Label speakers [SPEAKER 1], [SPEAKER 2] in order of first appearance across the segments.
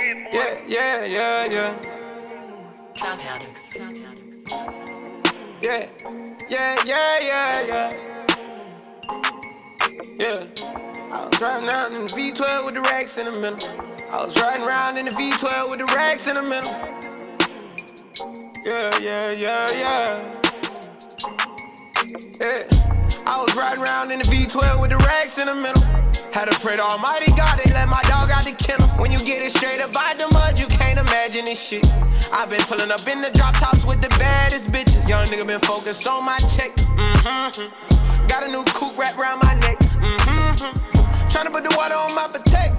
[SPEAKER 1] Yeah, yeah, yeah, yeah.
[SPEAKER 2] Trap addicts.
[SPEAKER 1] Yeah, yeah, yeah, yeah, yeah. Yeah. I was riding around in the V12 with the racks in the middle. I was riding around in the V12 with the racks in the middle. Yeah, yeah, yeah, yeah. Yeah. I was riding around in the V12 with the racks in the middle. Had to pray to Almighty God, they let my dog out the kennel. When you get it straight up out the mud, you can't imagine this shit. I've been pulling up in the drop tops with the baddest bitches. Young nigga been focused on my check. Got a new coupe wrapped around my neck. Tryna put the water on my potato.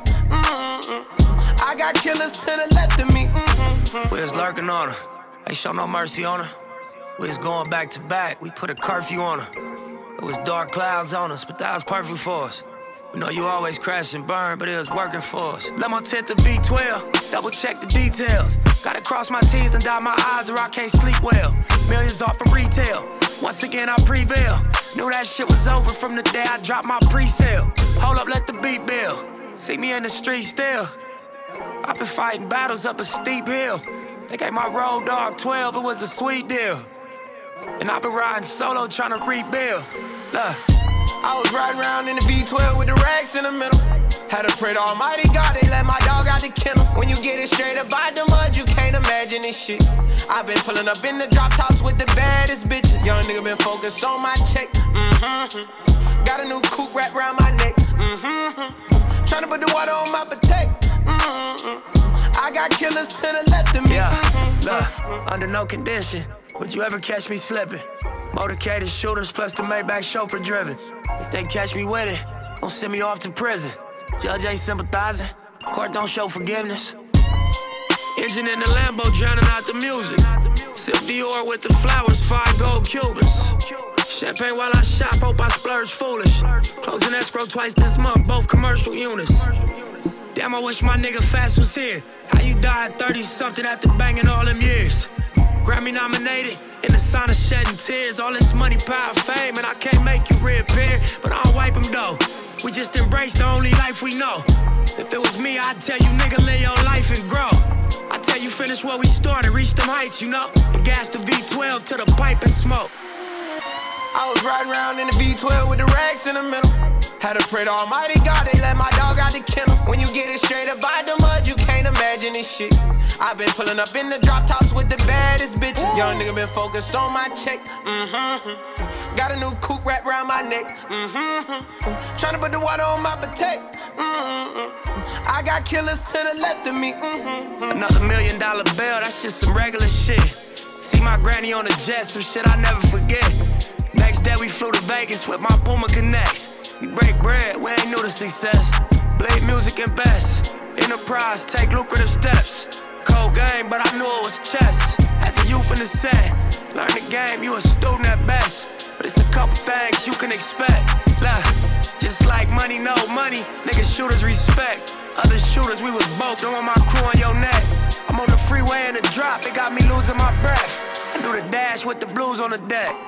[SPEAKER 1] I got killers to the left of me.
[SPEAKER 3] We was lurking on her, ain't show no mercy on her. We was going back to back, we put a curfew on her. It was dark clouds on us, but that was perfect for us. We know you always crash and burn, but it was working for us. Let my tent to V12, double check the details. Gotta cross my T's and dot my I's or I can't sleep well. Millions off of retail, once again I prevail. Knew that shit was over from the day I dropped my pre-sale. Hold up, let the beat build. See me in the street still. I've been fighting battles up a steep hill. They gave my road dog 12, it was a sweet deal. And I've been riding solo trying to rebuild. Look.
[SPEAKER 1] I was riding around in the V12 with the racks in the middle. Had to pray to Almighty God, they let my dog out the kennel. When you get it straight up out the mud, you can't imagine this shit. I've been pulling up in the drop tops with the baddest bitches. Young nigga been focused on my check. Got a new coupe wrapped around my neck. Tryna put the water on my potato. I got killers to the left of me.
[SPEAKER 3] Yeah, look, under no condition would you ever catch me slipping. Motorcaded shooters plus the Maybach chauffeur driven. If they catch me with it, don't send me off to prison. Judge ain't sympathizing, court don't show forgiveness. Engine in the Lambo drowning out the music. Sip Dior with the flowers, 5 gold Cubans. Champagne while I shop, hope I splurge foolish. Closing escrow twice this month, both commercial units. Damn, I wish my nigga Fast was here. How you died 30-something after banging all them years? Grammy nominated, in the sign of shedding tears. All this money, power, fame, and I can't make you reappear. But I don't wipe them though. We just embrace the only life we know. If it was me, I'd tell you, nigga, live your life and grow. I tell you, finish where we started, reach them heights, you know. And gas the V12 to the pipe and smoke.
[SPEAKER 1] I was riding around in the V12 with the racks in the middle. Had to pray to Almighty God, they let my dog out the kennel. When you get it straight up out the mud, you can't imagine this shit. I've been pulling up in the drop tops with the baddest bitches. Young nigga been focused on my check. Got a new coupe wrapped around my neck. Tryna put the water on my potato. I got killers to the left of me.
[SPEAKER 3] Another $1 million bill, that's just some regular shit. See my granny on the jet, some shit I never forget. Next day we flew to Vegas with my Puma Connects. We break bread, we ain't new to success. Blade music and best. Enterprise, take lucrative steps. Cold game, but I knew it was chess. As a youth in the set, learn the game, you a student at best. But it's a couple things you can expect. Look, just like money, no money, niggas shooters respect. Other shooters, we was both, don't want my crew on your neck. I'm on the freeway in the drop, it got me losing my breath. I do the dash with the blues on the deck.